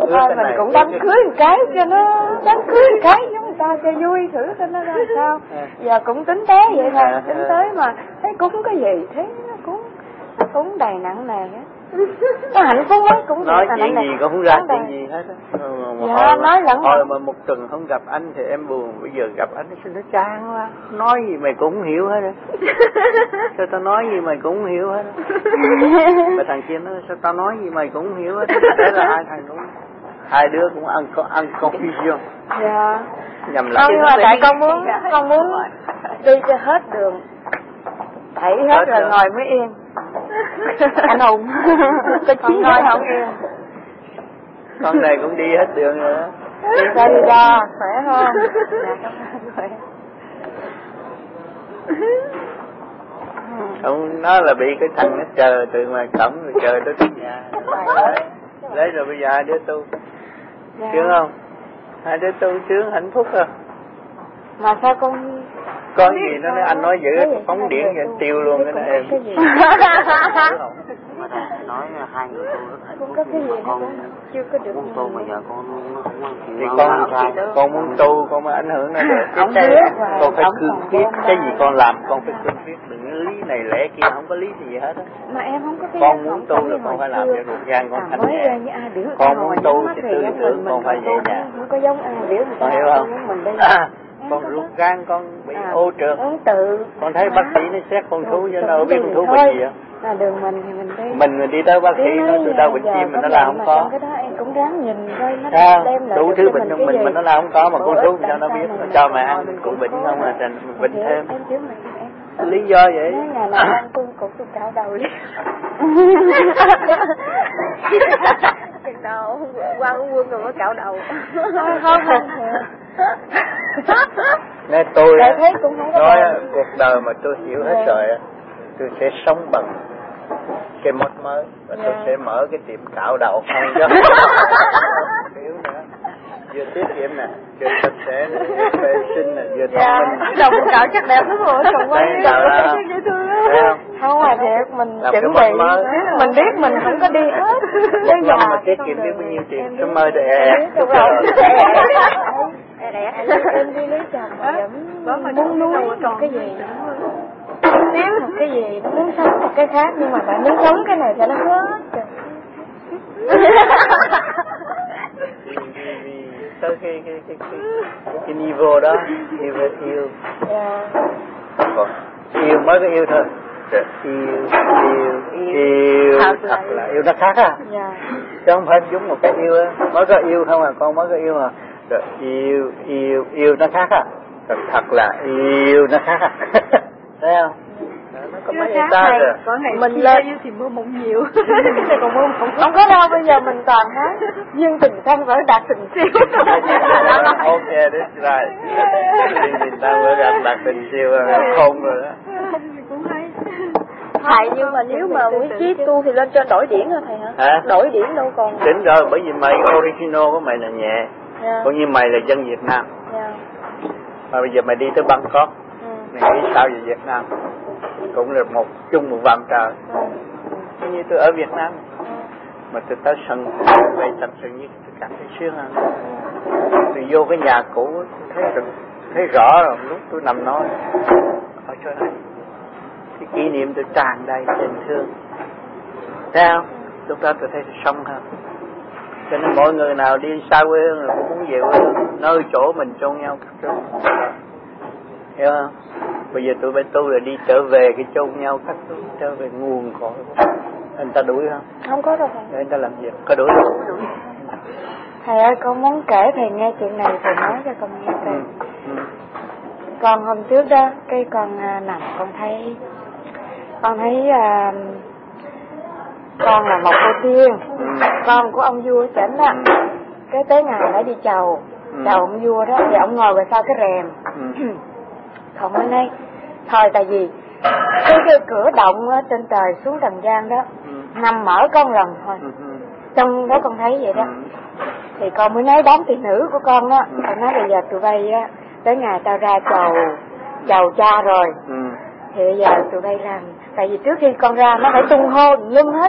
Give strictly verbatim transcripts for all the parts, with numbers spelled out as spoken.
thôi mình cũng đám cưới một cái cho nó đám cưới một cái giống người ta cho vui thử cho nó ra sao. Giờ cũng tính tới vậy thôi, tính tới mà thấy cũng có gì thế nó cũng nó cũng đầy nặng nề á. Nó hạnh phúc lắm cũng nói chuyện gì cũng không ra chuyện gì hết á. Dạ nói lẫn hồi mà một tuần không gặp anh thì em buồn, bây giờ gặp anh nó nó chán quá, nói gì mày cũng hiểu hết á. Sao tao nói gì mày cũng hiểu hết á. Mà thằng kia nói sao tao nói gì mày cũng hiểu hết á. Thế là hai thằng cũng hai đứa cũng ăn ăn confusion. Dạ. Nhầm lẫn. Nhưng mà tại con muốn con muốn đi cho hết đường, thảy hết, hết rồi ngồi mới yên. Anh Hùng con ngồi không yên. Con này cũng đi hết đường rồi đó. Đi ra đi ra khỏe không? Dạ, không, nó là bị cái thằng nó chờ từ ngoài cổng rồi chờ tới tới nhà. Lấy rồi bây giờ hai đứa tu. Dạ. Sướng không? Hai đứa tu sướng hạnh phúc không? Mà sao con có gì nó nói anh nói dữ phóng điện vậy tiêu luôn cái này em. Nói hai người tu rất hạnh phúc. Có cái gì con chưa có được muốn tu mà giờ con không có chịu. Thì con con muốn tu con mới ảnh hưởng này cái cái con phải cương quyết, cái gì con làm con phải cương quyết, đừng lý này lẽ kia, không có lý gì hết á. Mà em không có cái con muốn tu là con phải làm cho ruột gan con thanh nhẹ. Con muốn tu thì tư tưởng con phải nhẹ nhàng. Không có giống ai biểu người ta. Con hiểu không? Con ruột gan con bị à, ô trượt. Con thấy bác sĩ nó xét con thú cho nó biết con thú bệnh gì á. À, đường mình thì mình đi. Mình mình đi tới bác sĩ nó từ đâu bệnh chim mình nó là không có. Cái đó em cũng ráng nhìn coi nó à, đem lại đủ thứ bệnh trong mình mình nó là không có mà con thú cho nó biết nó cho mà ăn mình cũng bệnh không à thành mình bệnh thêm. Lý do vậy. Nói ngày nào ăn con cũng tôi cạo đầu đi. Chừng nào qua uống quân rồi mới cạo đầu. Không không. Nên tôi nói cuộc đời mà tôi hiểu hết rồi á, tôi sẽ sống bằng cái mốt mới và tôi sẽ mở cái tiệm cạo đầu không cho hiểu nữa, vừa tiết kiệm nè, vừa sạch sẽ nè, vừa vệ sinh nè, vừa thông minh. Đầu mình cạo chắc đẹp lắm rồi, chồng quá dễ thương lắm. Không à thiệt mình chuẩn bị, mình biết mình không có đi hết. Bây giờ mà tiết kiệm biết bao nhiêu tiền, cái mơ đẹp. Em đi lấy chồng mà muốn nuôi một cái gì nếu một cái gì muốn sống một cái khác, nhưng mà bạn muốn sống cái này cho nó hết. Tới cái cái cái cái cái niveau đó yêu yêu còn yêu mới có yêu thôi. Rồi yêu yêu yêu thật là yêu nó khác à, chứ không phải giống một cái yêu á mới có yêu không à, con mới có yêu à. Rồi yêu yêu yêu nó khác à, rồi thật là yêu nó khác à. Thấy không? Nó có mấy ta rồi. Mình lên thì mưa mộng nhiều. Còn mưa mộng không có đâu, bây giờ mình toàn nói nhưng tình thân phải đạt tình siêu. Ok, that's right. Tình thân phải đạt đạt tình siêu là khôn rồi đó. Thầy nhưng mà nếu mà quý chí tu thì lên trên đổi điển hả thầy hả? Hả? Đổi điển đâu còn. Đỉnh rồi, bởi vì mày original của mày là nhẹ. Yeah. Còn như mày là dân Việt Nam. Yeah. Mà bây giờ mày đi tới Bangkok, ừ. mày nghĩ sao về Việt Nam? Cũng là một chung một vàm trời. Ừ. Như tôi ở Việt Nam, ừ. mà tôi tới sân vậy thật sự như tôi cảm thấy sướng hơn. Ừ. Tôi vô cái nhà cũ thấy thấy rõ rồi, lúc tôi nằm nói ở chỗ này cái kỷ niệm tôi tràn đầy tình thương. Thấy không? Lúc đó tôi thấy tôi sống hơn. Cho nên mọi người nào đi xa quê hương là cũng muốn về quê hương, nơi chỗ mình chôn nhau cắt rốn. Hiểu không? Bây giờ tụi bên tu là đi trở về cái chôn nhau cắt rốn, trở về nguồn cội. Anh ta đuổi không? Không có đâu thầy. Để anh ta làm việc, có đuổi không? Thầy ơi, con muốn kể thầy nghe chuyện này, thầy nói cho con nghe thầy. Ừ. Ừ. Con hôm trước đó, cái con à, nằm con thấy, con thấy à, con là một cô tiên, ừ. con của ông vua ở trển đó. Ừ. Cái tới ngày đã đi chầu, ừ. chầu ông vua đó, thì ông ngồi về sau cái rèm. Ừ. Không bên đây, thôi tại vì cái, cái cửa động ở trên trời xuống trần gian đó, ừ. nằm mở con lần thôi. Ừ. Trong đó con thấy vậy đó. Ừ. Thì con mới nói đám thị nữ của con đó, ừ. con nói bây giờ tụi bay á, tới ngày tao ra chầu, chầu cha rồi. Ừ. Thì bây giờ tụi bay làm, tại vì trước khi con ra nó phải tung hô lum hết, ừ.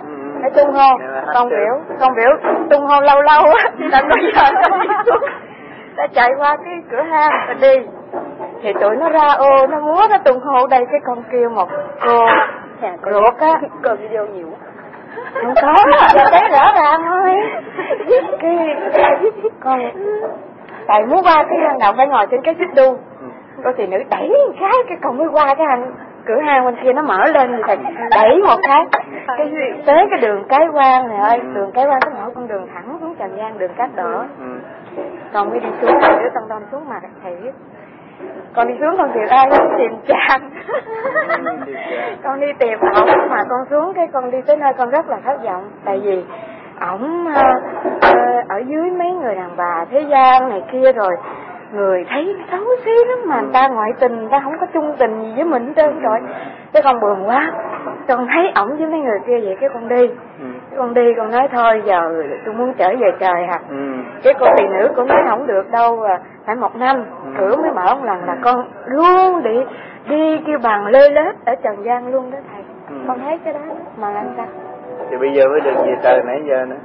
phải tung hô. Con biểu con biểu tung hô lâu lâu á, đến bây giờ con đi xuống, ta chạy qua cái cửa hang ta đi, thì tụi nó ra ô nó múa nó tung hô đây, cái con kêu một cô ruột á, coi video nhiều quá. không có, giờ thấy rõ ràng thôi. Cái con tại muốn qua cái hang động phải ngồi trên cái xích đu, cô thị nữ đẩy một cái cái con mới qua cái hang cửa hang bên kia nó mở lên thì đẩy một cái cái tới cái đường Cái Quan này ơi, đường Cái Quan có mở con đường thẳng xuống Trần Gian, đường Cát Đỏ. Con mới đi xuống, đứa Tân Đông xuống mà thầy biết con đi xuống con tìm ai con tìm Trang. Con đi tìm ổng mà con xuống cái con đi tới nơi con rất là thất vọng, tại vì ổng uh, uh, ở dưới mấy người đàn bà thế gian này kia rồi người thấy xấu xí lắm, mà người ta ngoại tình, người ta không có chung tình gì với mình hết trơn rồi. Cái con buồn quá, con thấy ổng với mấy người kia vậy cái con đi. Cái con đi con nói thôi giờ tôi muốn trở về trời hả. Ừ. Cái cô thị nữ cũng nói không được đâu, phải một năm ừ. cửa mới mở một lần là con luôn đi đi kêu bằng lê lết ở Trần Gian luôn đó thầy. Ừ. Con thấy cái đó mà làm sao? Thì bây giờ mới được về trời nãy giờ nữa.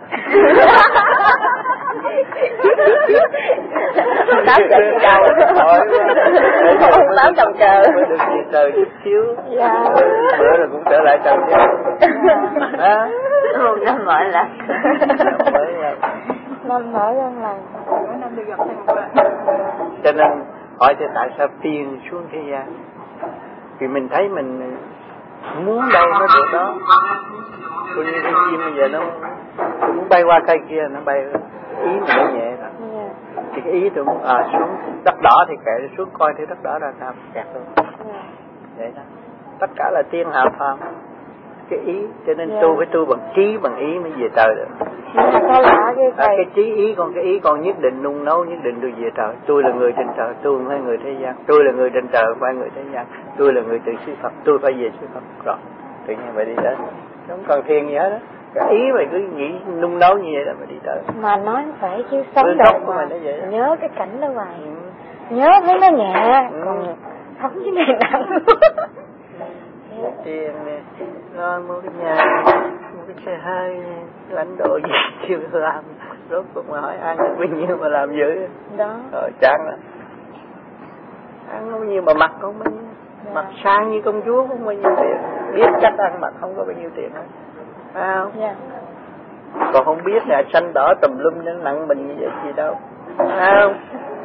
Tám giờ đầu. Tám chồng chờ. Mới được về trời chút xíu. Dạ. Bữa rồi cũng trở lại trời chứ. Đó. Một năm mở lần. Năm mở lần lần. Mỗi năm được gặp thêm một lần. Cho nên hỏi thì tại sao tiền xuống thế gian? Vì mình thấy mình muốn đâu nó được đó. Coi như con chim bây giờ nó tôi muốn bay qua cây kia nó bay ý mình nó nhẹ rồi. Yeah. Thì cái ý tôi muốn à, xuống đất đỏ thì kệ xuống coi thấy đất đỏ ra sao kẹt luôn. Yeah. Vậy đó. Tất cả là tiên hạ phàm. Cái ý cho nên yeah. tu phải tu bằng trí bằng ý mới về trời được. À, cái trí ý còn cái ý còn nhất định nung nấu nhất định tôi về trời. Tôi là người trên trời, tôi không phải người thế gian. Tôi là người trên trời không phải người thế gian. Tôi là người tự xứ Phật, tôi phải về xứ Phật rồi. Tự nhiên phải đi đến. Không cần thiền gì hết đó. Cái ý mày cứ nghĩ nung nấu như vậy là mày đi tới. Mà nói phải chứ sống động mà nhớ cái cảnh đó hoài. Ừ. Nhớ thấy nó nhẹ, ừ. còn sống với này nặng. Tiền nè, lo mua cái nhà, mua cái xe hơi, lãnh độ gì chưa làm. Rốt cuộc mà hỏi ăn được bao nhiêu mà làm dữ. Đó. Rồi chán lắm. Ăn bao nhiêu mà mặc không bao nhiêu. Dạ. Mặc sang như công chúa không bao nhiêu tiền. Biết cách ăn mặc không có bao nhiêu tiền hết. Phải không? Dạ. Còn không biết là xanh đỏ tùm lum nó nặng mình như vậy gì đâu. Phải không?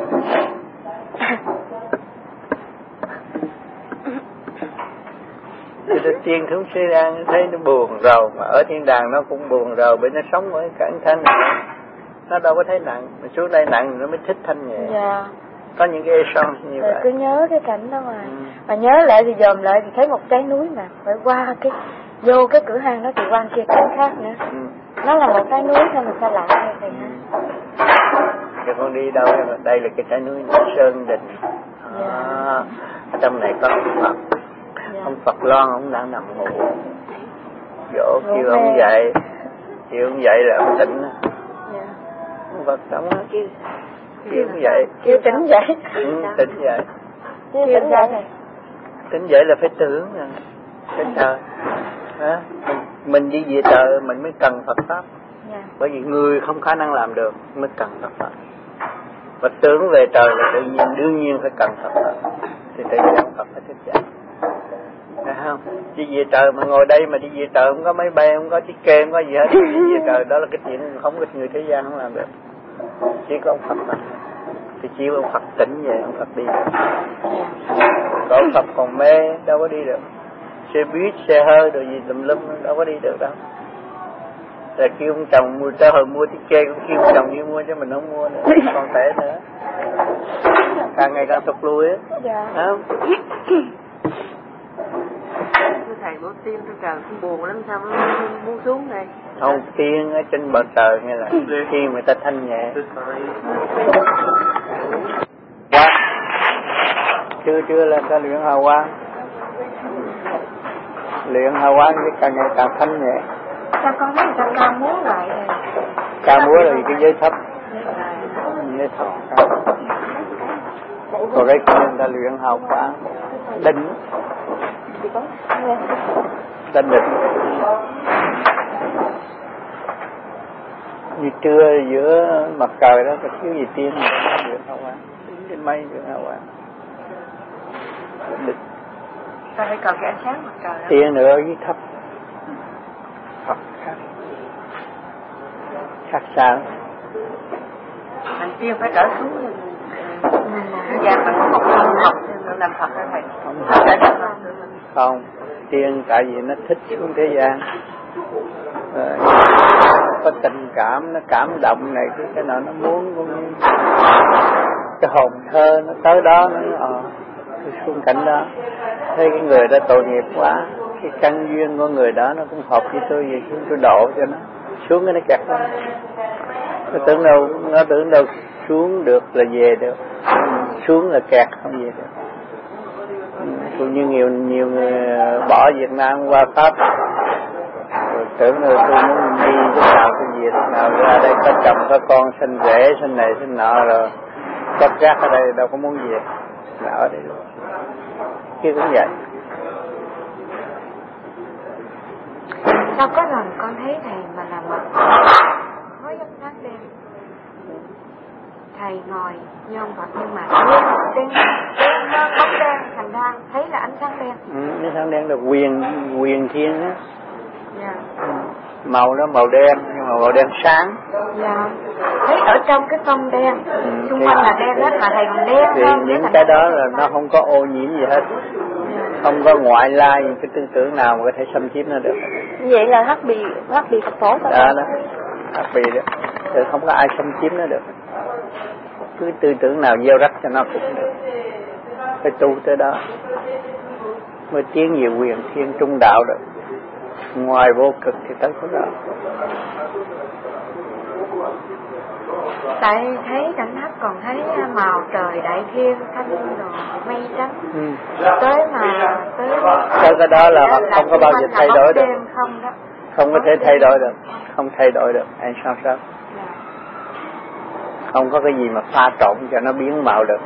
Thì đầu tiên xuống thế gian thấy nó buồn rầu, mà ở thiên đàng nó cũng buồn rầu bởi nó sống với cảnh thanh này. Nó đâu có thấy nặng, mà xuống đây nặng nó mới thích thanh nhẹ. Dạ. Có những cái essence như rồi vậy. Cứ nhớ cái cảnh đó mà. Ừ. Mà nhớ lại thì dòm lại thì thấy một trái núi mà phải qua cái vô cái cửa hàng đó thì qua kia cảnh khác nữa. Ừ. Nó là một trái núi sao mình sao lạ như vậy ha. Chứ con đi đâu mà đây là cái trái núi Sơn Định. Dạ. À, ở trong này có ông Phật. Dạ. Ông Phật Loan ông đang nằm ngủ. Dỗ kêu ông dậy, kêu ông dậy là ông tỉnh. Dạ. Ông Phật sống đó chứ. Kêu ông dậy. Kêu tỉnh dậy. Ừ, tỉnh dậy. Kêu tỉnh dậy. Tỉnh dậy là phải tưởng rằng cái trời. À, mình, mình đi về trời mình mới cần Phật Pháp. Yeah. Bởi vì người không khả năng làm được mới cần Phật Pháp. Và tưởng về trời là tự nhiên, đương nhiên phải cần Phật Pháp. Thì tự nhiên Phật phải thức dậy. Phải không? Đi về trời mà ngồi đây mà đi về trời không có máy bay, không có chiếc kê, không có gì hết. Đi về trời đó là cái chuyện không có người thế gian không làm được. Chỉ có ông Phật mà. Thì chỉ ông Phật tỉnh về, ông Phật đi được. Còn ông Phật còn mê, đâu có đi được. Xe buýt, xe hơi rồi gì tùm lum đâu có đi được đâu. Rồi kêu ông chồng mua cho hồi mua chiếc kê, cũng kêu ông chồng đi mua chứ mình không mua nữa, còn tệ nữa. Càng ngày càng thụt lui á. Dạ. Không? Thưa thầy bố tiên trên trời cũng buồn lắm sao nó muốn xuống đây. Không, tiên ở trên bờ trời nghe là khi người ta thanh nhẹ. Quá. Chưa chưa là ta luyện hào quang. Luyện hào quang thì càng ngày càng thanh nhẹ. Sao con thấy người ta ca múa lại rồi? Ca múa là cái giới thấp. Giới thấp. Còn cái kia người ta luyện hào quang. Định. Định định. như trưa giữa mặt trời đó có thiếu gì tiên được hào quang, trên mây được hào quang. Ta phải cần cái ánh sáng mặt trời đó. Tiên nữa ở dưới thấp, Phật khác, khác sao? Hành tiên phải trở xuống như thế gian phải có một thân học làm Phật đó thầy. Không, tiên tại vì nó thích xuống thế gian. Rồi, có tình cảm, nó cảm động này cái cái nào nó muốn cũng cái hồn thơ nó tới đó nó ờ tôi xuống cảnh đó, thấy cái người đó tội nghiệp quá, cái căn duyên của người đó nó cũng hợp với tôi, vậy xuống tôi độ cho nó xuống cái nó kẹt đó. Nó tưởng đâu nó tưởng đâu xuống được là về được, xuống là kẹt không về được. Cũng như nhiều nhiều người bỏ Việt Nam qua Pháp, rồi tưởng là tôi muốn đi lúc nào tôi về, lúc nào ra đây có chồng có con sinh rể sinh này sinh nọ rồi chấp gác ở đây đâu có muốn về, là ở đây luôn. Kia cũng vậy. Sao có lần con thấy thầy mà làm mặt khói giống sáng đen, thầy ngồi như ông Phật nhưng mà đen đen đen bóng đen, thành ra thấy là ánh sáng đen. Ừ, ánh sáng đen là quyền quyền thiên á. Dạ. Ừ. Màu đó màu đen nhưng mà màu đen sáng. Dạ. Thấy ở trong cái phong đen, ừ, xung quanh là đen hết mà thầy còn đen thì hơn. những cái đó là nó không có ô nhiễm gì hết. Dạ. Không có ngoại lai những cái tư tưởng nào mà có thể xâm chiếm nó được. Vậy là hắc bì hắc bì Phật tổ thôi. Đó đó, hắc bì đó, thì không có ai xâm chiếm nó được. Cứ tư tưởng nào gieo rắc cho nó cũng được. Phải tu tới đó mới tiến về quyền thiên trung đạo được. Ngoài vô cực thì tới có đó. Tại thấy cảnh thấp còn thấy màu trời đại thiên thanh rồi mây trắng. Ừ. Tới mà tới tới cái đó là họ không có bao giờ thay đổi được. Không đó. Không có thể thay đổi được, không thay đổi được. Anh sao sao? Không có cái gì mà pha trộn cho nó biến màu được.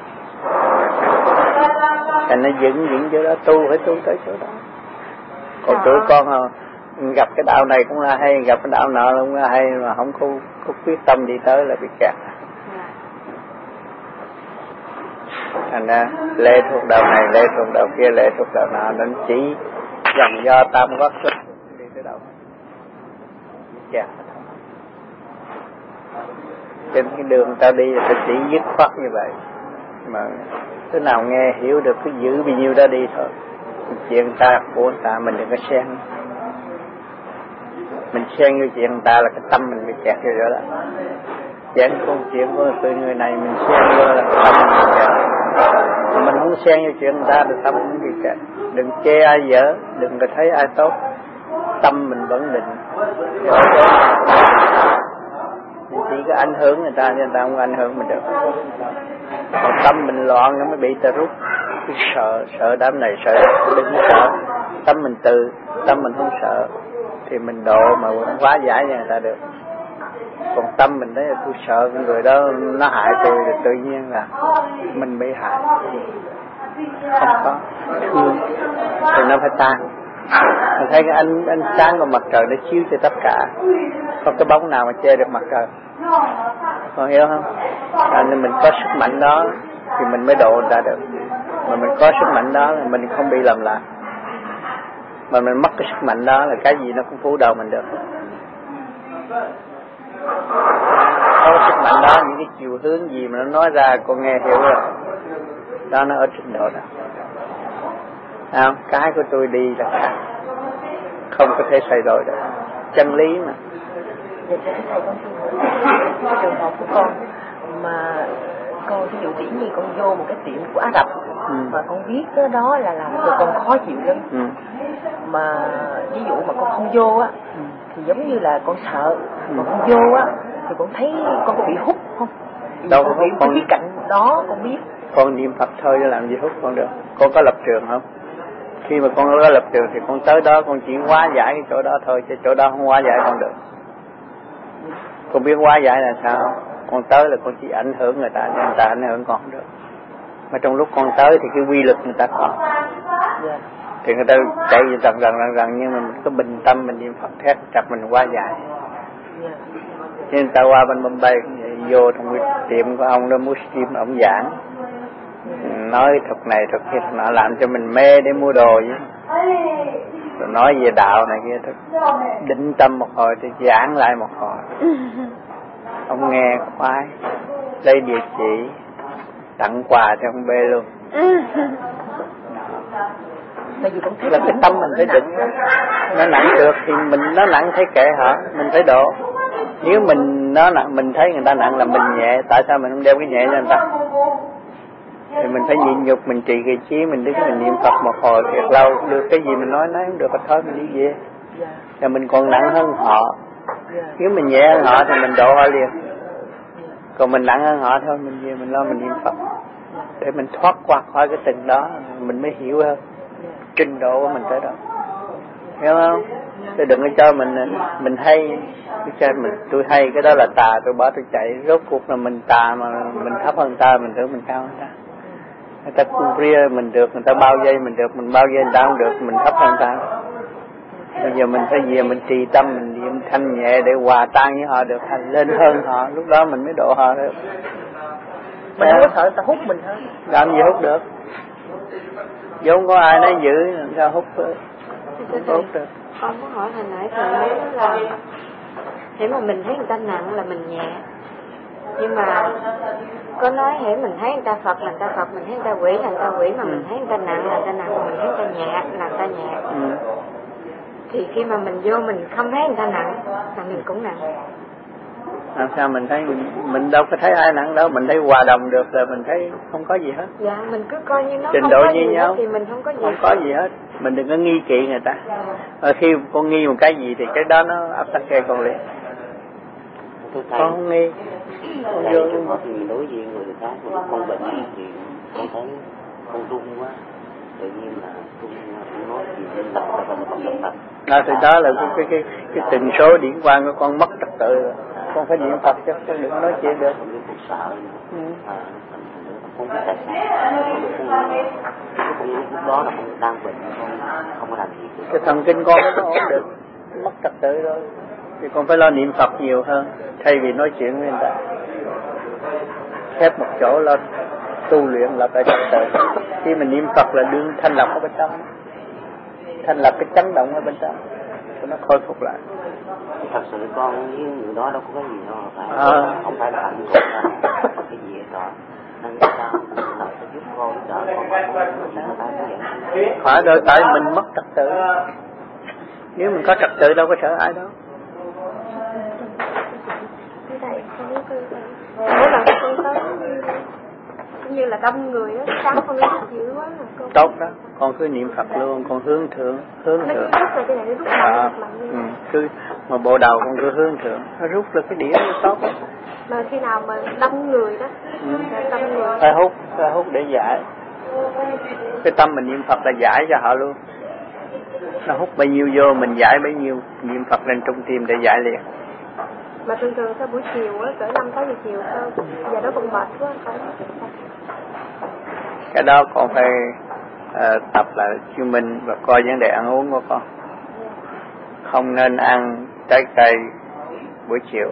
Thành nó vững vững chỗ đó, tu phải tu tới chỗ đó. Còn tuổi con à, gặp cái đạo này cũng là hay, gặp cái đạo nọ cũng là hay, mà không có, có quyết tâm đi tới là bị kẹt. Thành ra lệ thuộc đạo này, lệ thuộc đạo kia, lệ thuộc đạo nọ, nên chỉ dòng do tam quốc đi tới đâu kẹt. Trên cái đường ta đi là chỉ dứt khoát như vậy, mà thế nào nghe hiểu được cứ giữ bao nhiêu đó đi thôi. Chuyện ta của người ta mình đừng có xen, mình xen vô chuyện người ta là cái tâm mình bị kẹt vô đó. Chuyện con chuyện của người người này mình xen vô là cái tâm mình bị kẹt. Mà mình không xen vô chuyện người ta thì tâm mình bị kẹt. Đừng chê ai dở, đừng có thấy ai tốt, tâm mình vẫn định. Mình chỉ có ảnh hưởng người ta, người ta không ảnh hưởng mình được. Còn tâm mình loạn nó mới bị ta rút. Cứ sợ, sợ đám này, sợ đừng sợ. Tâm mình từ, tâm mình không sợ thì mình độ mà cũng hóa giải cho người ta được. Còn tâm mình thấy là tôi sợ cái người đó nó hại tôi thì tự nhiên là mình bị hại. Không có thương thì nó phải tan. Mình thấy cái ánh ánh sáng của mặt trời nó chiếu cho tất cả, không cái bóng nào mà che được mặt trời. Con hiểu không? À, nên mình có sức mạnh đó thì mình mới độ người ta được. Mà mình có sức mạnh đó là mình không bị lầm lạc. Mà mình mất cái sức mạnh đó là cái gì nó cũng phủ đầu mình được. Có sức mạnh đó, những cái chiều hướng gì mà nó nói ra con nghe hiểu rồi. Đó nó ở trình độ đó. À, cái của tôi đi là khác, không có thể thay đổi được. Chân lý mà. Vậy thưa thầy, con xin hỏi cái trường hợp của con mà con ví dụ dĩ nhiên con vô một cái tiệm của Ả Rập ừ. mà con biết đó, đó là làm cho con khó chịu lắm ừ. mà ví dụ mà con không vô á ừ. thì giống như là con sợ ừ. mà con vô á thì con thấy con có bị hút không? Đâu con có bị con cái cạnh đó con biết. Con niệm Phật thôi chứ làm gì hút con được. Con có lập trường không? Khi mà con có lập trường thì con tới đó con chỉ hóa giải cái chỗ đó thôi, chứ chỗ đó không hóa giải con được. Con biết hóa giải là sao? Con tới là con chỉ ảnh hưởng người ta, người ta ảnh hưởng con không được. Mà trong lúc con tới thì cái quy lực người ta còn. Yeah. Thì người ta chạy gì rằng rằng rằng rằng nhưng mà mình có bình tâm mình niệm Phật thét chặt mình hóa giải. Yeah. Nên ta qua bên Bombay vô trong cái tiệm của ông đó Muslim, ông giảng nói thuật này thuật kia nọ làm cho mình mê để mua đồ chứ. Rồi nói về đạo này kia thôi, định tâm một hồi thì giảng lại một hồi. Ông nghe khoái, lấy địa chỉ tặng quà cho ông B luôn. Là cái tâm mình phải định, nó nặng được thì mình nó nặng thấy kệ hả, mình phải độ. Nếu mình nó nặng, mình thấy người ta nặng là mình nhẹ, tại sao mình không đeo cái nhẹ cho người ta? Thì mình phải nhịn nhục, mình trì cái trí, mình đứng mình niệm Phật một hồi thiệt lâu, được cái gì mình nói nói không được, thôi mình đi về. Và mình còn nặng hơn họ. Nếu mình nhẹ hơn họ thì mình độ họ liền. Còn mình nặng hơn họ thôi, mình về mình lo mình niệm Phật để mình thoát qua khỏi cái tình đó, mình mới hiểu hơn trình độ của mình tới đó, hiểu không? Tôi đừng có cho mình mình hay cái cho mình tôi hay cái đó là tà, tôi bỏ tôi chạy, rốt cuộc là mình tà mà mình thấp hơn ta, mình tưởng mình cao hơn ta. Người ta cung ria mình được, người ta bao dây mình được, mình bao dây người ta không được, mình thấp hơn ta. Bây giờ mình phải về mình trì tâm, mình niệm thanh nhẹ để hòa tan với họ được, thành lên hơn họ, lúc đó mình mới độ họ được. Mình không có sợ người ta hút mình hơn. Làm gì hút được? Dù không có ai nói giữ, làm sao hút được? Hút được. Con có hỏi hồi nãy thầy nói là hễ mà mình thấy người ta nặng là mình nhẹ, nhưng mà có nói hễ mình thấy người ta Phật là người ta Phật, mình thấy người ta quỷ là người ta quỷ, mà ừ. mình thấy người ta nặng là người ta nặng, mà mình thấy người ta nhẹ là người ta nhẹ. Ừ. Thì khi mà mình vô mình không thấy người ta nặng là mình cũng nặng. Làm sao mình thấy mình, mình đâu có thấy ai nặng đâu, mình thấy hòa đồng được là mình thấy không có gì hết. Dạ, mình cứ coi như nó trình không độ có như gì nhau hết thì mình không có gì. Không có gì hết, mình đừng có nghi kỵ người ta. Dạ. Ở khi con nghi một cái gì thì cái đó nó áp tắc kê con liền. Con không nghi. Con vô có thì đối diện người khác, con bệnh thì con thấy con run quá, tự nhiên là con nói gì tập tập tập tập tập. À, thì đó là cái cái cái, cái tần số điển quang của con mất trật tự rồi. Con phải niệm Phật chứ con đừng có nói chuyện được. Con sợ. Ừ. À, con biết tại sao. Con lúc đó là con đang bệnh, con không có làm gì. Cái thần kinh con nó ổn được, mất trật tự rồi. Thì con phải lo niệm Phật nhiều hơn, thay vì nói chuyện với người ta. Khép một chỗ lo tu luyện là phải trật tự. Khi mình niệm Phật là đương thanh lọc ở bên trong, thanh lọc cái chấn động ở bên trong, cho nó khôi phục lại. Thật sự con với người đó đâu có cái gì đâu, phải à. Không phải là hạnh phúc là cái gì đó, nên sao lợi sẽ giúp con đỡ con phải đợi tại mình mất trật tự. Nếu mình có trật tự đâu có sợ ai đâu. Mỗi lần con tới cũng như là đông người á, sáng con nói chịu quá mà con. Tốt đó, con cứ niệm Phật luôn, con hướng thượng, hướng thượng. Nó rút là cái này nó rút à, ừ, cứ mà bộ đầu con cứ hướng thượng, nó rút là cái đĩa nó tốt đó. Mà khi nào mà đông người đó, ừ. đông người phải hút, phải hút để giải. Cái tâm mình niệm Phật là giải cho họ luôn. Nó hút bao nhiêu vô mình giải bấy nhiêu, niệm Phật lên trung tim để giải liền. Mà thường thường sau buổi chiều á, cỡ năm sáu giờ chiều sao, giờ đó còn mệt quá không? Cái đó con phải uh, tập lại chuyên minh và coi vấn đề ăn uống của con. Không nên ăn trái cây buổi chiều,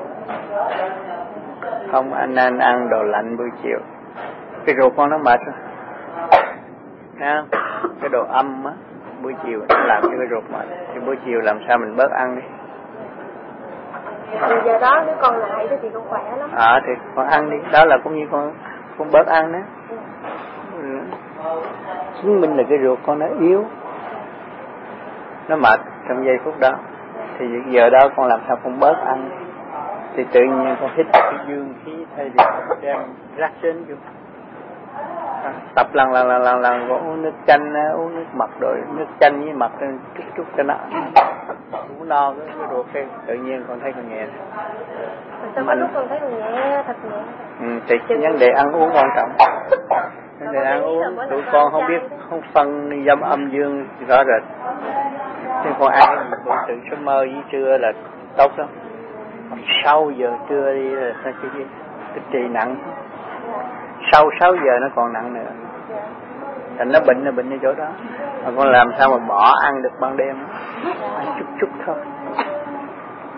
không nên ăn đồ lạnh buổi chiều. Cái ruột con nó mệt rồi, thấy không? Cái đồ âm á buổi chiều nó làm cho cái ruột mệt. Thì buổi chiều làm sao mình bớt ăn đi. Thì giờ đó nếu con lại thì con khỏe lắm. À thì con ăn đi, đó là cũng như con con bớt ăn đó. Ừ. Chứng minh là cái ruột con nó yếu, nó mệt trong giây phút đó. Thì giờ đó con làm sao con bớt ăn, thì tự nhiên con hít cái dương khí thay vì đem rác trên vô. À, tập lần lần lần lần lần con uống nước chanh, uống nước mật rồi nước chanh với mật chút chút cho nó uống no cái, cái ruột cái tự nhiên con thấy con nhẹ. Sao có lúc con thấy con nhẹ, thật nhẹ. Ừ, thì vấn đề ăn uống quan trọng. Vấn đề ăn uống tụi con không biết không phân dâm âm dương rõ rệt. Nên con ăn con tự sớm mơ với trưa là tốt lắm. Sau giờ trưa đi là sao chứ gì? Cái trì nặng. Sau sáu giờ nó còn nặng nữa. Thành nó bệnh nó bệnh ở chỗ đó. Mà con làm sao mà bỏ ăn được ban đêm? Ăn chút chút thôi.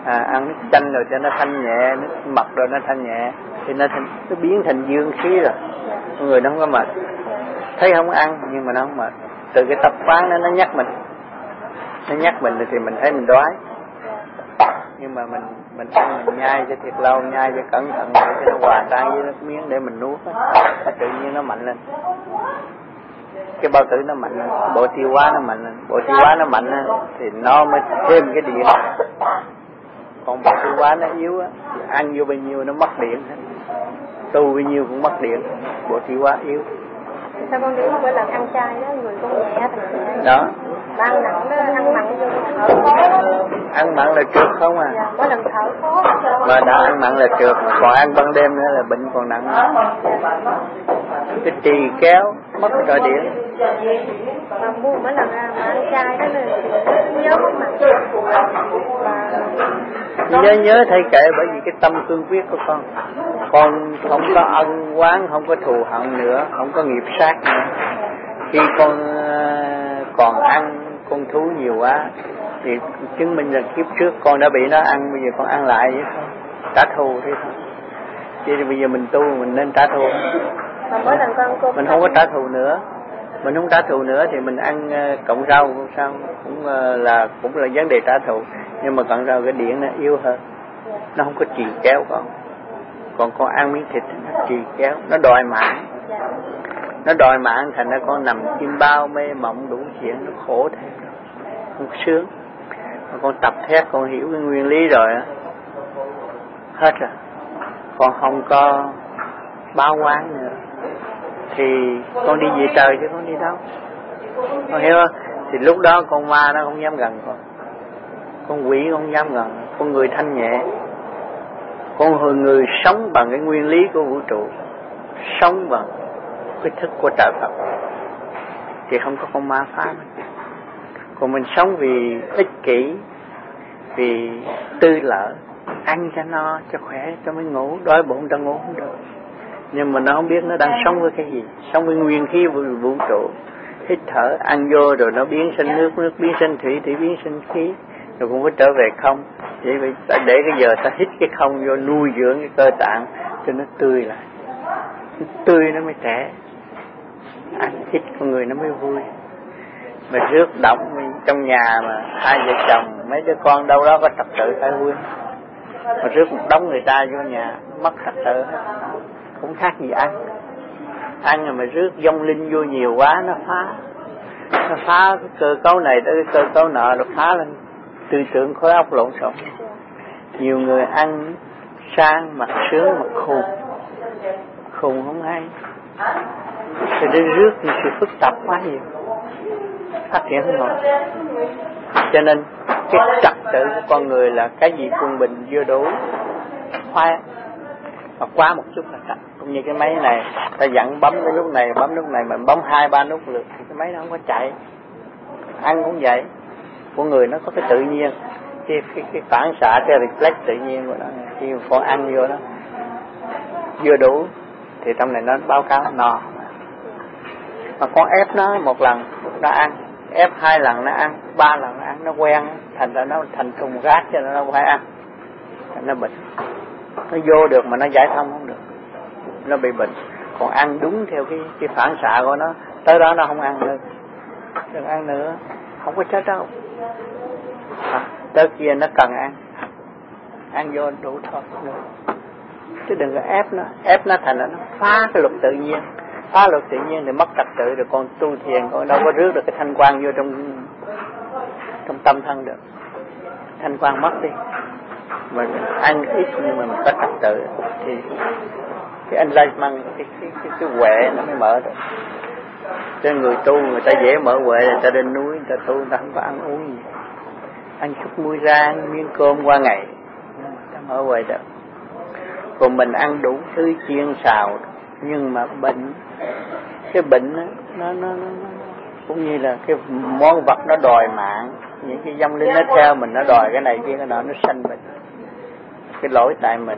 à, ăn nước chanh rồi cho nó thanh nhẹ, nước mật rồi nó thanh nhẹ thì nó thành, nó biến thành dương khí rồi, người nó không có mệt, thấy không ăn nhưng mà nó không mệt. Từ cái tập quán đó nó nhắc mình, nó nhắc mình thì mình thấy mình đói, nhưng mà mình mình ăn mình nhai cho thiệt lâu, nhai cho cẩn thận để cho nó hòa tan với nước miếng để mình nuốt á, tự nhiên nó mạnh lên, cái bao tử nó mạnh lên, bộ tiêu hóa nó mạnh lên, bộ tiêu hóa nó mạnh lên thì nó mới thêm cái điện. Còn bộ tiêu hóa nó yếu á, ăn vô bao nhiêu nó mất điện, tu bao nhiêu cũng mất điện, bộ tiêu hóa yếu. Sao con đi mỗi lần ăn chay đó người con nhẹ thành đó. Ăn nặng đó, ăn mặn vô thở khó. Ăn mặn là trượt không à? Dạ, mỗi lần thở khó. Mà đã ăn mặn là trượt, còn ăn ban đêm nữa là bệnh còn nặng. Cái trì kéo mất cái điện. Mà mua mỗi lần mà ăn chay đó là nhớ mất mặt. Nhớ nhớ thầy kể bởi vì cái tâm cương quyết của con. Con không có ân oán, không có thù hận nữa, không có nghiệp sát nữa. Khi con còn ăn con thú nhiều quá thì chứng minh là kiếp trước con đã bị nó ăn, bây giờ con ăn lại vậy thôi, trả thù thế thôi. Chứ bây giờ mình tu mình nên trả thù. Mình không có trả thù nữa, mình không trả thù nữa thì mình ăn cộng rau cũng sao, cũng là cũng là vấn đề trả thù, nhưng mà cộng rau cái điện nó yếu hơn, nó không có trì kéo con. Còn con ăn miếng thịt nó trì kéo, nó đòi mạng, nó đòi mạng thành ra con nằm chim bao mê mộng đủ chuyện, nó khổ thêm, không sướng. Mà con tập thét, con hiểu cái nguyên lý rồi á, hết rồi, con không có báo oán nữa thì con đi về trời chứ con đi đâu, con hiểu không? Thì lúc đó con ma nó không dám gần con, con quỷ không dám gần, con người thanh nhẹ, con người sống bằng cái nguyên lý của vũ trụ, sống bằng cái thức của trời Phật thì không có con ma phá mình. Còn mình sống vì ích kỷ, vì tư lợi, ăn cho no, cho khỏe, cho mới ngủ, đói bụng ta ngủ không được. Nhưng mà nó không biết nó đang sống với cái gì, sống với nguyên khí vũ, vũ trụ. Hít thở, ăn vô rồi nó biến sinh nước, nước biến sinh thủy, thủy biến sinh khí, rồi cũng có trở về không. Vậy vì ta để cái giờ ta hít cái không vô nuôi dưỡng cái cơ tạng cho nó tươi lại, nó tươi nó mới trẻ. Ăn hít con người nó mới vui. Mà rước động trong nhà mà hai vợ chồng mấy đứa con đâu đó có trật tự phải vui. Mà rước một đống người ta vô nhà mất trật tự hết, cũng khác gì ăn. Ăn rồi mà rước vong linh vô nhiều quá nó phá, nó phá cái cơ cấu này tới cái cơ cấu nọ, nó phá lên tư tưởng khối óc lộn xộn. Nhiều người ăn sang mặt sướng mặt khùng, khùng không hay, thì đi rước những sự phức tạp quá nhiều, phát triển không nổi. Cho nên cái trật tự của con người là cái gì quân bình vừa đủ, khoai mà quá một chút là trật. Cũng như cái máy này, ta dặn bấm cái lúc này, bấm lúc này, mình bấm hai ba nút lượt thì cái máy nó không có chạy. Ăn cũng vậy, của người nó có cái tự nhiên, cái cái, cái phản xạ, cái reflex tự nhiên của nó. Khi mà con ăn vô đó vừa đủ thì trong này nó báo cáo no. Mà con ép nó một lần nó ăn, ép hai lần nó ăn, ba lần nó ăn, nó quen, thành ra nó thành thùng rác cho nó phải ăn, nó bệnh. Nó vô được mà nó giải thông không được, nó bị bệnh. Còn ăn đúng theo cái cái phản xạ của nó, tới đó nó không ăn nữa, đừng ăn nữa, không có chết đâu. À, tới kia nó cần ăn, ăn vô đủ thôi nữa. Chứ đừng có ép nó, ép nó thành là nó phá cái luật tự nhiên, phá luật tự nhiên thì mất trật tự. Rồi con tu thiền con đâu có rước được cái thanh quan vô trong trong tâm thân được, thanh quan mất đi. Mình ăn ít nhưng mà mình có trật tự thì cái enlightenment, cái cái cái, cái huệ nó mới mở được. Cho người tu người ta dễ mở huệ, người ta lên núi người ta tu, người ta không có ăn uống gì, ăn chút muối rang miếng cơm qua ngày, người ta mở huệ được. Còn mình ăn đủ thứ chiên xào nhưng mà bệnh, cái bệnh đó, nó, nó, nó, nó cũng như là cái món vật nó đòi mạng, những cái vong linh nó theo mình, nó đòi cái này kia cái nọ, nó sanh bệnh. Cái lỗi tại mình,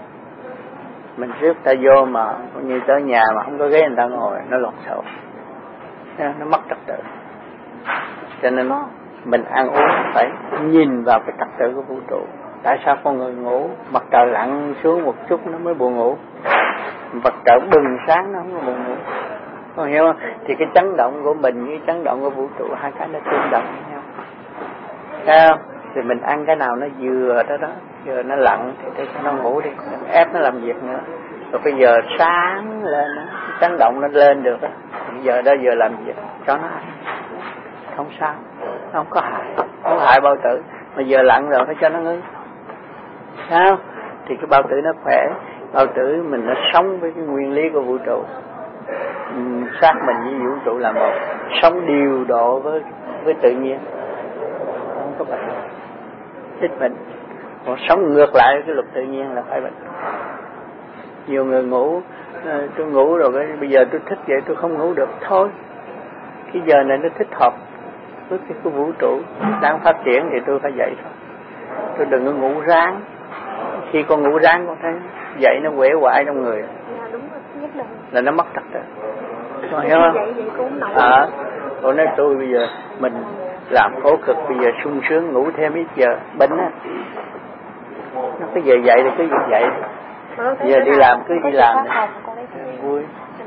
mình rước ta vô mà như tới nhà mà không có ghế người ta ngồi, nó lộn xộn, nó mất trật tự. Cho nên mình ăn uống phải nhìn vào cái trật tự của vũ trụ, Tại sao con người ngủ mặt trời lặn xuống một chút nó mới buồn ngủ, mặt trời bừng sáng nó không có buồn ngủ, con hiểu không? Thì cái chấn động của mình với chấn động của vũ trụ hai cái nó tương đồng với nhau, thấy không? Thì mình ăn cái nào nó vừa đó đó, giờ nó lặn thì để cho nó ngủ đi, ép nó làm việc nữa. Rồi bây giờ sáng lên nó chấn động nó lên được đó, giờ đó giờ làm việc cho nó ăn, không sao, nó không có hại, không hại bao tử. Mà giờ lặn rồi phải cho nó ngưng, sao? Thì cái bao tử nó khỏe, bao tử mình nó sống với cái nguyên lý của vũ trụ, xác mình với vũ trụ là một, sống điều độ với với tự nhiên, không có bệnh, ít bệnh. Còn sống ngược lại cái luật tự nhiên là phải bệnh. Nhiều người ngủ, tôi ngủ rồi cái bây giờ tôi thích vậy tôi không ngủ được, thôi cái giờ này nó thích hợp với cái, cái vũ trụ đang phát triển thì tôi phải dậy thôi. Tôi đừng có ngủ ráng, khi con ngủ ráng con thấy dậy nó quể quại trong người là nó mất trật tự, con hiểu không? À, con nói tôi bây giờ mình làm khổ cực, bây giờ sung sướng ngủ thêm ít giờ bệnh á, nó cứ giờ dậy thì cứ giờ dậy, giờ đi làm cứ đi làm vui.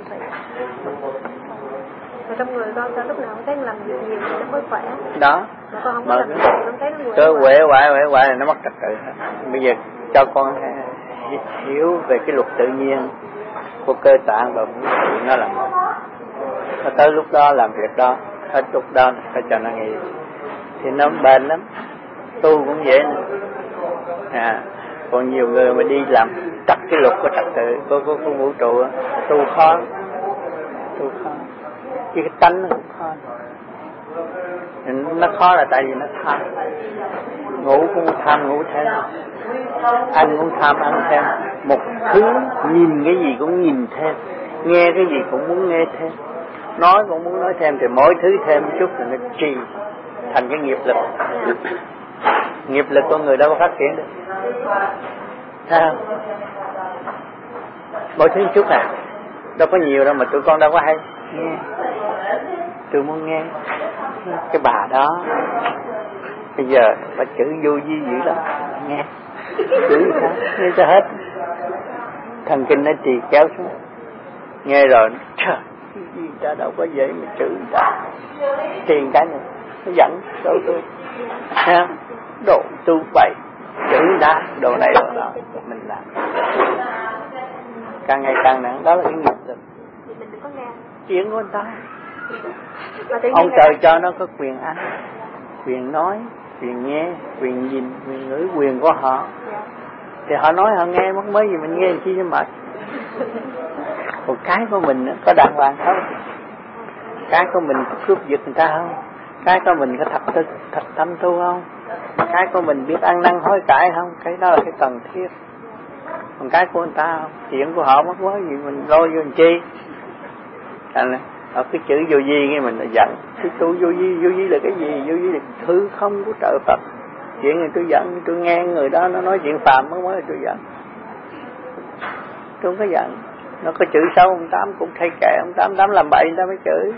Mà trong người con sao lúc nào cũng thấy làm việc nhiều thì nó mới khỏe. Đó. Mà con không có làm việc con thấy nó quể. Cứ quể quại quể quại là nó mất trật tự. Bây giờ cho con hiểu về cái luật tự nhiên của cơ tạng và vũ trụ nó là một. Nó tới lúc đó làm việc đó, hết lúc đó phải cho nó nghỉ. Thì nó bền lắm. Tu cũng vậy nữa. À, còn nhiều người mà đi làm trật cái luật của trật tự của, của, của vũ trụ tu khó, tu khó. Chứ cái tánh nó cũng khó. Nó khó là tại vì nó tham, ngủ cũng tham ngủ thêm, ăn cũng tham ăn thêm, một thứ nhìn cái gì cũng nhìn thêm, nghe cái gì cũng muốn nghe thêm, nói cũng muốn nói thêm, thì mỗi thứ thêm một chút thì nó trì thành cái nghiệp lực. Nghiệp lực của người đâu có phát triển được, thấy không? Mỗi thứ một chút à, đâu có nhiều đâu mà tụi con đâu có hay nghe. Tôi muốn nghe cái bà đó bây giờ bà chữ vô vi dữ lắm, nghe chữ sao nghe cho hết, thần kinh nó trì kéo xuống, nghe rồi trời gì ta đâu có vậy mà chữ ta tiền cái này nó dẫn đâu tôi ha, đồ tu bậy chữ đá đồ này đồ đó mình làm càng ngày càng nặng, đó là cái nghiệp lực chuyện của anh ta. Ông trời cho nó có quyền ăn, quyền nói, quyền nghe, quyền nhìn, quyền ngữ, quyền của họ. Thì họ nói họ nghe, mất mới gì mình nghe chi cho mệt. Còn cái của mình có đàng hoàng không? Cái của mình có cướp giật người ta không? Cái của mình có thật thực, thật tâm tu không? Cái của mình biết ăn năn hối cải không? Cái đó là cái cần thiết. Còn cái của người ta không? Chuyện của họ mất mới gì mình lo vô làm chi? Thành ở cái chữ vô vi nghe mình là giận. Cái tu vô vi, vô vi là cái gì? Vô vi là thứ không của trợ Phật. Chuyện này tôi giận, tôi nghe người đó nó nói chuyện phàm mới mới là tôi giận. Tôi không có giận. Nó có chữ xấu ông Tám cũng thay kệ, ông Tám Tám làm bậy người ta mới chửi.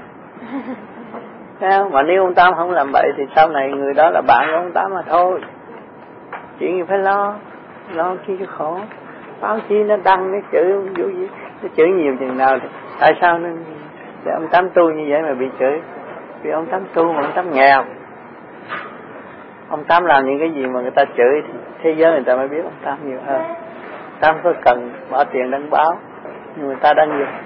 Sao? Mà nếu ông Tám không làm bậy thì sau này người đó là bạn của ông Tám mà thôi. Chuyện gì phải lo, lo chi cho khổ. Báo chí nó đăng cái chữ vô vi, nó chửi nhiều chừng nào thì tại sao nó để ông Tám tu như vậy mà bị chửi? Vì ông Tám tu mà ông Tám nghèo. Ông Tám làm những cái gì mà người ta chửi thì thế giới người ta mới biết ông Tám nhiều hơn. Tám có cần bỏ tiền đăng báo, nhưng người ta đăng dùng.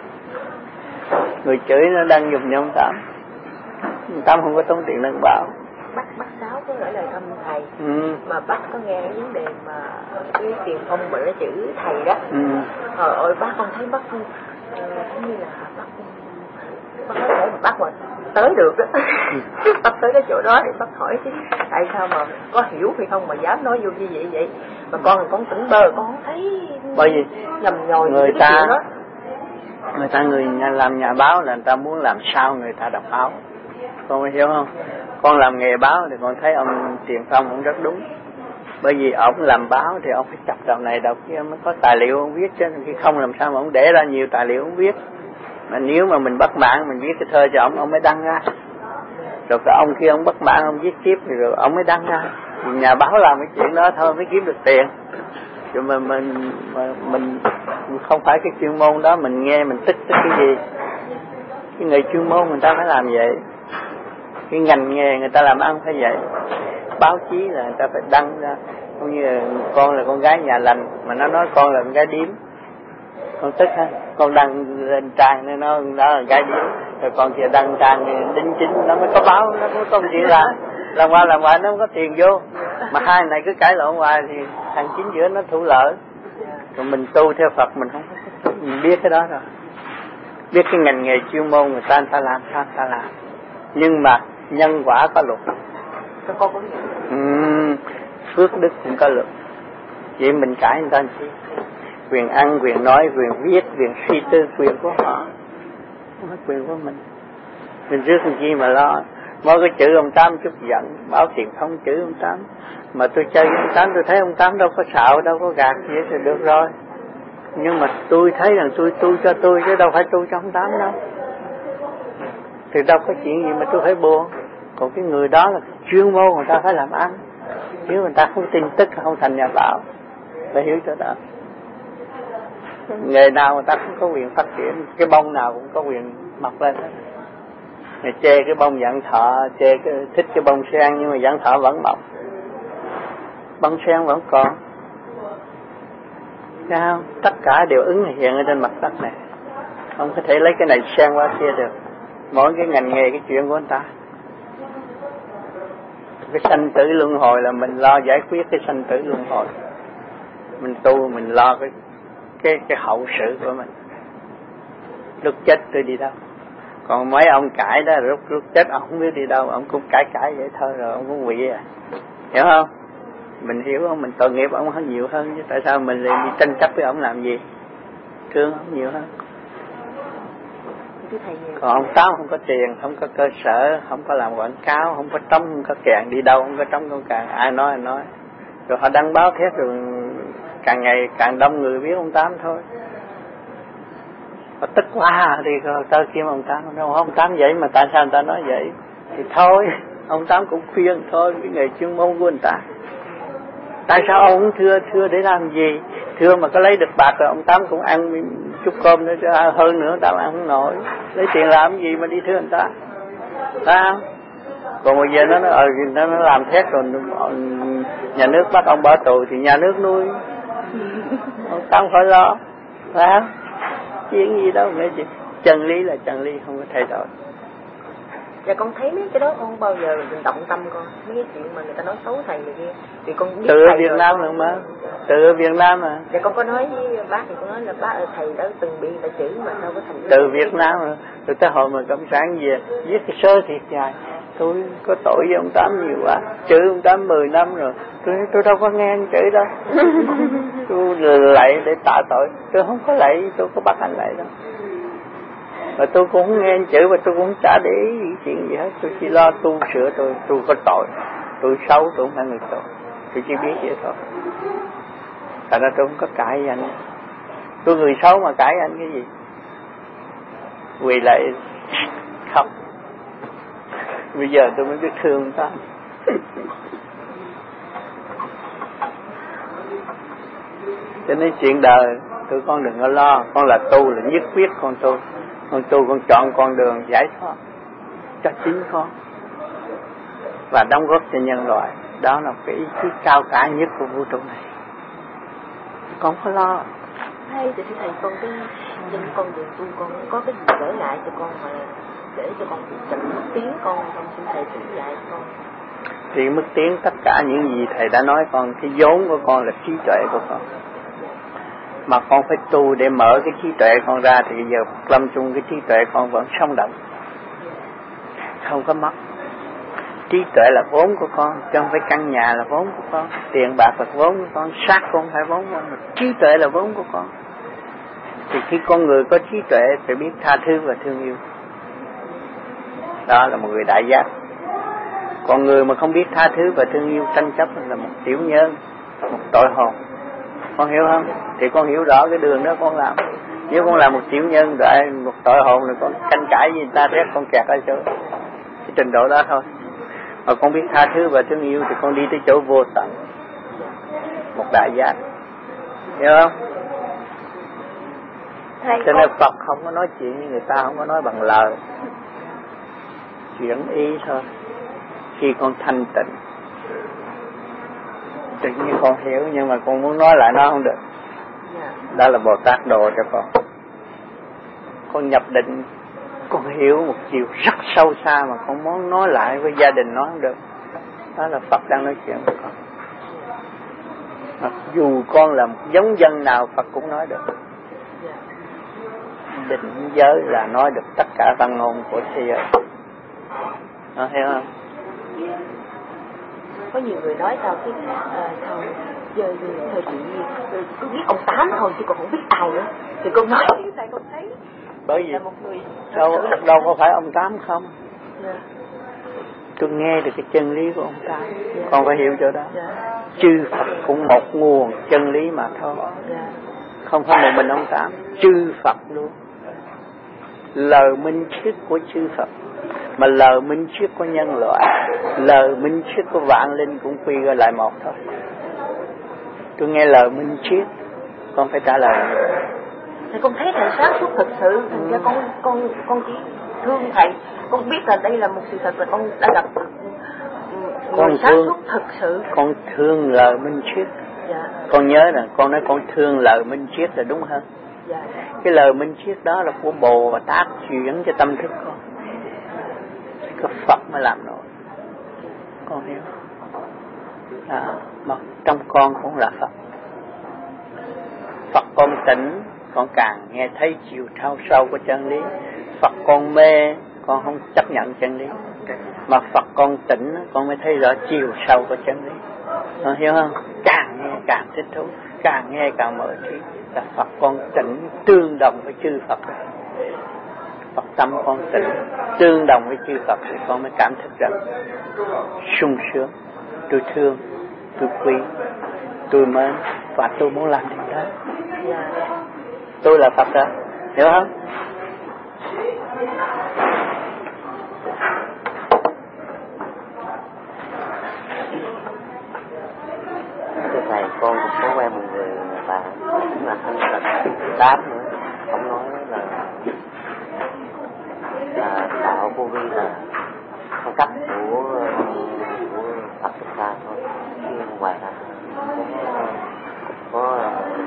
Người chửi nó đăng dùng như ông Tám. Ông Tám không có tốn tiền đăng báo. Bác bác Sáu có gửi lời thăm thầy, ừ. mà bác có nghe vấn đề mà cái tiền phong mà nó chữ thầy đó. ừ. Trời ơi bác không thấy bác uh, giống như là bác bác có thể mà bác mà tới được đó. Bác tới cái chỗ đó thì bác hỏi chứ tại sao mà có hiểu hay không mà dám nói vô như vậy vậy, mà con thì con tỉnh bơ, con không thấy bởi vì nhầm nhồi người cái ta chuyện đó. Người ta người làm nhà báo là người ta muốn làm sao người ta đọc báo, con có hiểu không? Con làm nghề báo thì con thấy ông Tiền Phong cũng rất đúng, bởi vì ông làm báo thì ông phải chọc đầu này đầu kia mới có tài liệu ông viết, chứ khi không làm sao mà ông để ra nhiều tài liệu ông viết. Mà nếu mà mình bắt mạng mình viết cái thơ cho ông, ông mới đăng ra. Rồi cái ông kia ông bắt mạng ông viết tiếp thì rồi ông mới đăng ra. Nhà báo làm cái chuyện đó thôi mới kiếm được tiền. Chứ mà mình, mình, mình không phải cái chuyên môn đó, mình nghe mình tức tức cái gì. Cái người chuyên môn người ta phải làm vậy. Cái ngành nghề người ta làm ăn phải vậy. Báo chí là người ta phải đăng ra. Cũng như là con là con gái nhà lành, mà nó nói con là con gái điếm, con tức ha. Con đăng lên trang nên nó đó là gái điếm. Rồi con kia đăng trang đính chính, nó mới có báo, nó mới có chuyện làm. Làm qua làm qua nó không có tiền vô. Mà hai này cứ cãi lộn hoài thì thằng chính giữa nó thụ lợi. Còn mình tu theo Phật mình không có, mình biết cái đó rồi. Biết cái ngành nghề chuyên môn người ta người ta làm sao người ta làm. Nhưng mà nhân quả có luật. Ừ, phước đức cũng có luật. Vậy mình cãi người ta làm chi? Quyền ăn, quyền nói, quyền viết, quyền suy tư, quyền của họ, không phải quyền của mình. Mình rước làm chi mà lo. Mỗi cái chữ ông Tám chút giận, báo tiền không chữ ông Tám. Mà tôi chơi với ông Tám, tôi thấy ông Tám đâu có xạo, đâu có gạt gì thì được rồi. Nhưng mà tôi thấy rằng tôi tu cho tôi, chứ đâu phải tu cho ông Tám đâu. Thì đâu có chuyện gì mà tôi phải buồn. Còn cái người đó là chuyên môn người ta phải làm ăn. Nếu người ta không tin tức không thành nhà báo. Phải hiểu cho đó. Nghề nào người ta cũng có quyền phát triển. Cái bông nào cũng có quyền mọc lên hết. Người chê cái bông Vạn Thọ, chê cái, thích cái bông sen, nhưng mà Vạn Thọ vẫn mọc. Bông sen vẫn còn. Thấy không? Tất cả đều ứng hiện ở trên mặt đất này. Không có thể lấy cái này sen qua kia được. Mỗi cái ngành nghề cái chuyện của người ta. Cái sanh tử luân hồi là mình lo giải quyết cái sanh tử luân hồi. Mình tu mình lo cái cái cái hậu sự của mình. Lúc chết tôi đi đâu? Còn mấy ông cãi đó lúc lúc chết ông không biết đi đâu, ông cũng cãi cãi vậy thôi rồi ông cũng quỵ à. Hiểu không? Mình hiểu không? Mình tội nghiệp ông hơn nhiều hơn chứ tại sao mình lại đi tranh chấp với ông làm gì? Thương ông nhiều hơn. Còn ông Tám không có tiền, không có cơ sở, không có làm quảng cáo, không có trống, không có kèn, đi đâu không có trống không kèn, ai nói ai nói. Rồi họ đăng báo thét rồi càng ngày càng đông người biết ông Tám thôi. Họ tức quá đi tới kiếm ông Tám, ông Tám vậy mà tại sao người ta nói vậy? Thì thôi, ông Tám cũng khuyên thôi cái nghề chuyên môn của người ta. Tại sao ông không thưa thưa để làm gì? Thưa mà có lấy được bạc rồi ông Tám cũng ăn chút cơm nữa, hơn nữa tao ăn không nổi. Lấy tiền làm gì mà đi thưa người ta? Phải không? Còn bây giờ nó nó, ờ, nó nó làm thét rồi nhà nước bắt ông bỏ tù thì nhà nước nuôi. Ông Tám khỏi lo. Phải không? Chuyện gì đâu nghe chị. Chân lý là chân lý, không có thay đổi. Dạ con thấy mấy cái đó con bao giờ mình động tâm con. Mấy cái chuyện mà người ta nói xấu thầy này kia. Vì con biết từ Việt Nam nữa mà. Từ Việt Nam mà. Dạ con có nói với bác thì con nói là bác ơi thầy đã từng bị phải chữ mà sao có thành. Từ Việt Nam rồi. Từ tới hồi mà Cộng sản về viết cái sơ thiệt dài. Tôi có tội với ông Tám nhiều quá. Chữ ông Tám mười năm rồi. Tôi tôi đâu có nghe anh chữ đâu. Tôi lạy để tạ tội. Tôi không có lạy, tôi có bắt anh lạy đâu. Mà tôi cũng không nghe anh chữ và tôi cũng chả để ý chuyện gì hết. Tôi chỉ lo tu sửa tôi, tôi có tội. Tôi xấu, tôi không phải người tội. Tôi chỉ biết vậy thôi. Tại ra tôi không có cãi với anh. Tôi người xấu mà cãi anh cái gì? Quỳ lại khóc. Bây giờ tôi mới biết thương ta. Cho nên chuyện đời tôi con đừng có lo. Con là tu là nhất quyết con tu. Con tu con chọn con đường giải thoát cho chính con và đóng góp cho nhân loại. Đó là cái ý chí cao cả nhất của vũ trụ này. Con không có lo. Hay thì thầy con cái trên con đường tu con có cái gì gửi lại cho con mà để cho con chậm tiến con con xin thầy chỉ dạy con. Thì mức tiến tất cả những gì thầy đã nói con, cái vốn của con là trí tuệ của con. Mà con phải tu để mở cái trí tuệ con ra thì bây giờ lâm chung cái trí tuệ con vẫn sống động. Không có mất. Trí tuệ là vốn của con, chứ không phải căn nhà là vốn của con, tiền bạc là vốn của con, xác con phải vốn của con, trí tuệ là vốn của con. Thì khi con người có trí tuệ phải biết tha thứ và thương yêu. Đó là một người đại giác. Còn người mà không biết tha thứ và thương yêu, tranh chấp là một tiểu nhân, một tội hồn. Con hiểu không? Thì con hiểu rõ cái đường đó con làm. Nếu con làm một tiểu nhân rồi một tội hồn rồi con tranh cãi với người ta rét con kẹt ở chỗ cái trình độ đó thôi. Mà con biết tha thứ và thương yêu thì con đi tới chỗ vô tận, một đại giác, hiểu không? Thầy cho nên Phật không có nói chuyện như người ta, không có nói bằng lời, chuyển ý thôi. Khi con thanh tịnh, tự nhiên con hiểu, nhưng mà con muốn nói lại nó không được. Đó là Bồ Tát độ cho con. Con nhập định, con hiểu một chiều rất sâu xa mà con muốn nói lại với gia đình nó không được. Đó là Phật đang nói chuyện với con. Mặc dù con là một giống dân nào Phật cũng nói được. Định giới là nói được tất cả văn ngôn của thế giới. Nó hiểu không? Có nhiều người nói sao cái uh, thằng giờ thời kỳ gì rồi cứ biết ông Tám thôi chứ còn không biết ai nữa. Thì con nói tại con thấy bởi vì là một người đâu đâu có phải ông Tám không. Yeah. Tôi nghe được cái chân lý của ông Tám. Yeah. Con phải hiểu chỗ đó. Yeah. Chư Phật cũng một nguồn chân lý mà thôi. Yeah. Không phải một mình ông Tám, chư Phật luôn. Lời minh triết của chư Phật, mà lời minh triết của nhân loại, lời minh triết của vạn linh cũng quy ra lại một thôi. Tôi nghe lời minh triết, con phải trả lời. Thì con thấy thầy sáng suốt thực sự, thành ra con con con chỉ thương thầy. Con biết là đây là một sự thật, là con đã gặp được con sáng suốt thực sự. Con thương lời minh triết. Dạ. Con nhớ là con nói con thương lời minh triết là đúng hơn. Dạ. Cái lời minh triết đó là của Bồ Tát chuyển cho tâm thức con. Có Phật mới làm nổi. Con hiểu. À, mà trong con cũng là Phật. Phật con tỉnh, con càng nghe thấy chiều thao sâu của chân lý. Phật con mê, con không chấp nhận chân lý. Mà Phật con tỉnh, con mới thấy rõ chiều sâu của chân lý. Con hiểu không? Càng nghe càng thích thú, càng nghe càng mở trí. Là Phật con tỉnh tương đồng với chư Phật. Phật tâm con tỉnh tương đồng với chư Phật thì con mới cảm thức rằng sung sướng. Tôi thương, tôi quý, tôi mến và tôi muốn làm điều đó. Tôi là Phật đó, hiểu không? Thưa thầy, con cũng có quen một người bạn cũng là anh là Tám nữa, ông nói là là đạo vô vi là con cấp của của Phật Thích Ca thôi, chứ ngoài ra có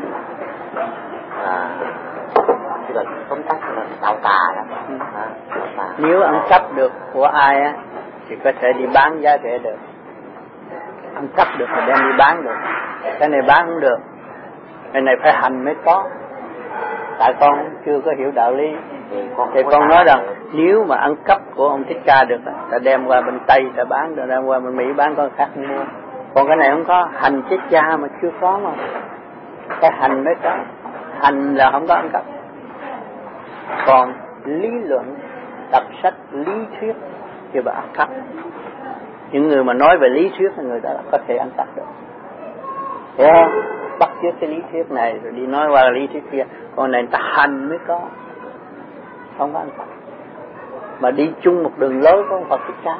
là cái là công tác là đạo tà đó. À, đạo tà. Nếu ăn cắp được của ai á thì có thể đi bán giá rẻ được. Ăn cắp được thì đem đi bán được. Cái này bán không được. Cái này phải hành mới có. Tại con chưa có hiểu đạo lý. Thì con, thì con nói rằng nếu mà ăn cắp của ông Thích Ca được, ta đem qua bên Tây ta bán, ta đem qua bên Mỹ bán, con khác không mua. Còn cái này không có, hành Thích Ca mà chưa có mà. Cái hành mới có. Hành là không có ăn cắp. Còn lý luận, đọc sách, lý thuyết thì bà ăn cắp. Những người mà nói về lý thuyết là người ta có thể ăn cắp được. Hiểu không? Bắt chước cái lý thuyết này rồi đi nói qua lý thuyết kia. Còn này ta hành mới có. Không có ăn cắp. Mà đi chung một đường lối của Phật Thích Ca.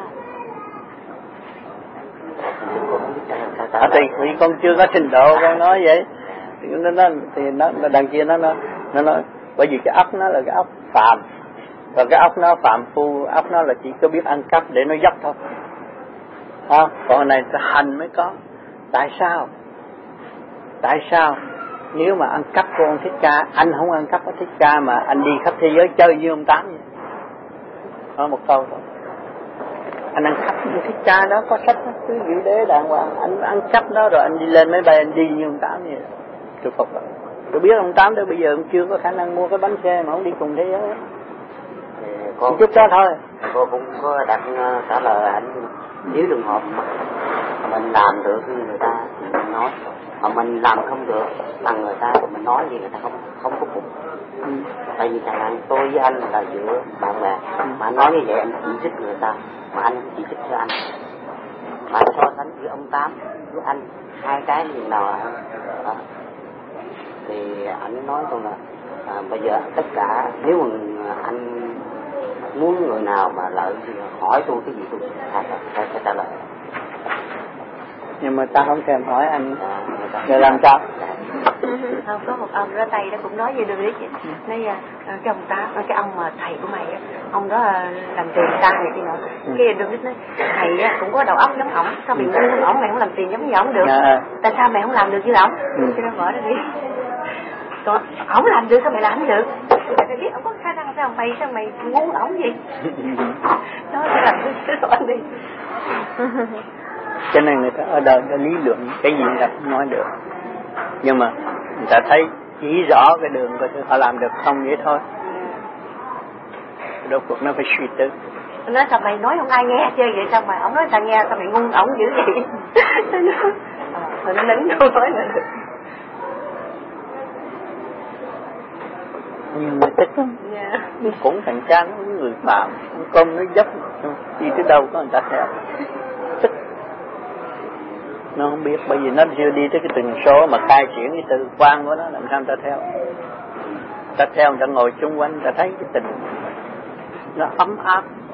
À, thì, thì con chưa có trình độ con nói vậy. Thì nó, nó, thì nó, đằng kia nó, nó, nó nói. Bởi vì cái óc nó là cái óc phạm. Và cái óc nó phạm phu, óc nó là chỉ có biết ăn cắp để nó dốc thôi. À, còn này là hành mới có. Tại sao? Tại sao? Nếu mà ăn cắp của ông Thích Ca, anh không ăn cắp của Thích Ca mà anh đi khắp thế giới chơi như ông Tám vậy. Nói một câu thôi. Anh ăn cắp của Thích Ca đó, có sách đó, cứ giữ đế đàng hoàng. Anh ăn cắp đó rồi anh đi lên máy bay anh đi như ông Tám vậy. Tôi phục rồi. Tôi biết ông Tám đó bây giờ ông chưa có khả năng mua cái bánh xe mà ông đi cùng thế giới. Con chút đó thôi. Cô cũng có đặt trả lời anh, nếu trường hợp mà mình làm được như người ta thì mình nói, mà mình làm không được bằng người ta thì mình nói gì người ta không không có phục. Ừ. Tại vì chẳng hạn tôi với anh là giữa bạn bè, ừ. mà anh nói như vậy anh chỉ trích người ta, mà anh chỉ trích cho anh. Mà so sánh với ông Tám với anh, hai cái gì nào à? À. Thì anh nói tôi là à, bây giờ tất cả nếu mà anh muốn người nào mà lợi thì hỏi tôi cái gì tôi sẽ sẽ trả lời. Nhưng mà ta không thèm hỏi anh rồi làm sao? Không, có một ông ra tay đó cũng nói về đường lý chị. Nói à, cái ông ta, cái ông mà thầy của mày á, ông đó làm tiền ta này kia nọ. Cái đường lý nói thầy á cũng có đầu óc giống ổng, sao mày ngu hơn ổng, mày không làm tiền giống như ổng được? À. Tại sao mày không làm được như ổng? Ừ. Cho nên mở ra đi. Còn ổng làm được sao mày làm được? Mày biết ổng có khả năng sao mày sao mày ngu ổng gì? Đó là cái anh đi. Cho nên người ta ở đời ta lý luận cái gì người ta cũng nói được, nhưng mà người ta thấy chỉ rõ cái đường của họ làm được không vậy thôi. Đâu cuộc nó phải suy tư. Nói sao mày nói không ai nghe chơi vậy, sao mà ổng nói sao nghe, sao mày ngu ổng dữ vậy? Rồi nó nín đâu nói nữa được. Nhiều người thích lắm. Yeah. Cũng thành cha nó người phạm, công nó dốc, đi tới đâu có người ta theo. Thích. Nó không biết, bởi vì nó chưa đi tới cái từng số mà khai triển cái từ quan của nó, làm sao người ta theo. Người ta theo, người ta ngồi chung quanh, người ta thấy cái tình nó ấm áp.